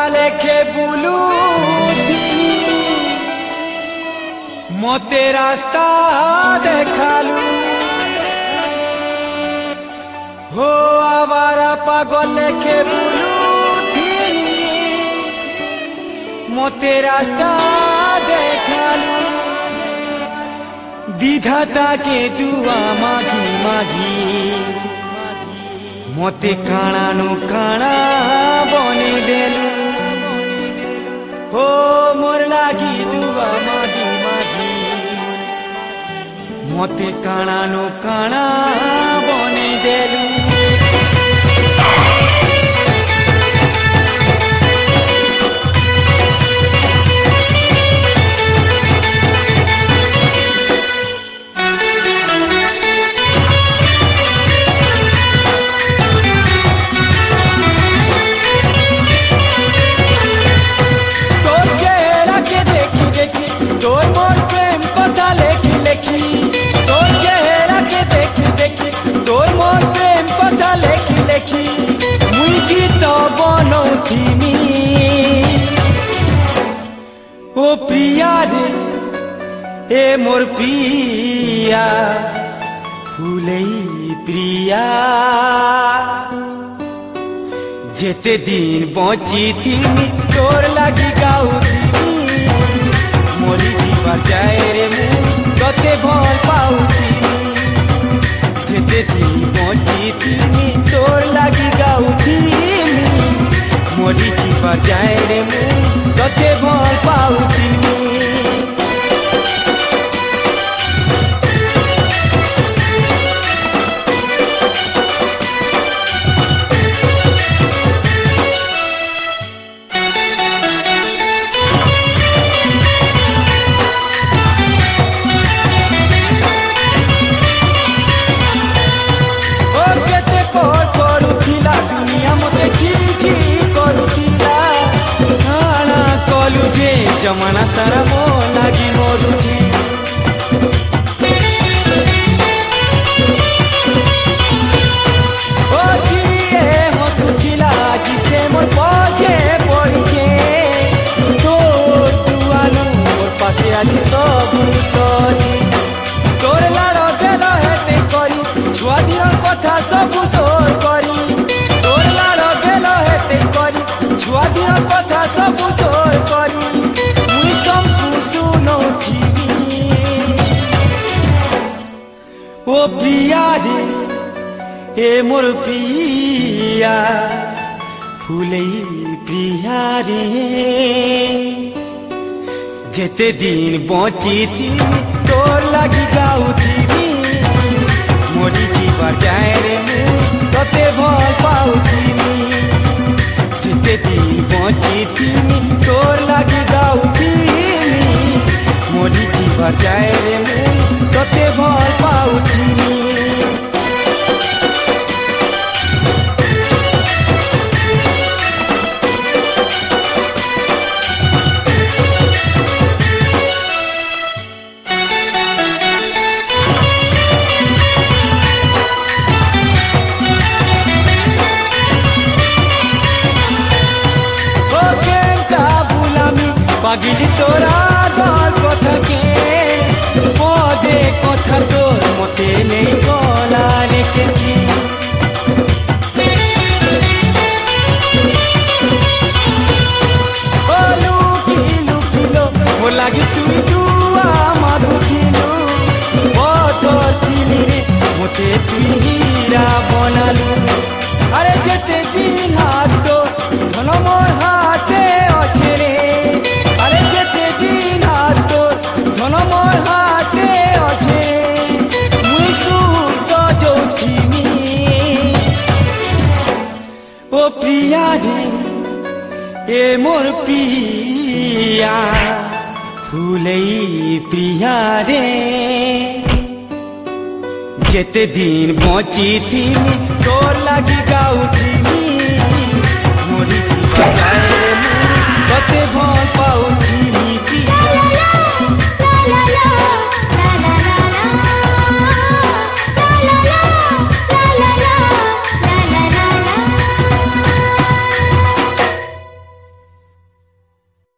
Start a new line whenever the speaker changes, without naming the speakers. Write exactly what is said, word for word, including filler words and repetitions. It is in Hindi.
लेखे बुलू मोते रास्ता देखालू हो आवारा पागल लेखे बुलू मोते रास्ता देखालू विधाता के दुआ मागी मागी मोते काना नो काना बने देलू हो मोर लागी दुआ मागी मागी मोते काना नो काना बने देलू तोर मोर प्रेम कथा लेखी लेखी तोर चेहरा के देखी देखी तोर मोर प्रेम कथा लेखी लेखी मुई गीत बनौथी मी ओ प्रिया रे ए मोर प्रिया फूलई प्रिया जेते दिन बची थी तोर लगी गाउथी मोरी जीवा जाए रे मु तोते भल पाउथी जेते दिन बची थी तोर लागी गाउथी मोरी जीवा जाए रे मु तोते भल पाउथी जमाना सारा मो लागी मरुची ओ जिए हसुथिला जिसे मोर पछे पड़ीचे तोर दुआनो मोर पासे आज सब तोची तोर लाड़ गेल हेते करी छुआ दिन कथा सब सोर करी तोर लाड़ गेल हेते करी छुआ दिन कथा सब सोर करी ओ प्रिया रे ए मोर प्रिया फूलई प्रिया रे जेते दिन बची थी तोर लागी गाउथी मोरी जीवा जाए रे मु तोते भल पाउथी जेते दिन बची थी तोर लागी गाउथी मोरी जीवा जाए रे मु तोते भल पाउथी पागिली तोरा दल कथा के पदे कथा तोर मते नहीं गला लेके की ओ लुकी लुकिलो मो लागी तुई दुआ मागुथिलो ओ तोर थिली रे मते तुई हीरा बनालू अरे जेते दिन हाथ तो धन मोर हाथे अच्छे रे धन मोर हाथे अच्छे मुई सुत जोथी ओ प्रिया रे ए मोर प्रिया फूलई प्रिया रे जेते दिन बची थी तोर लागी गाउथी मोरी जीवा जाए रे मु तोते भल पाउथी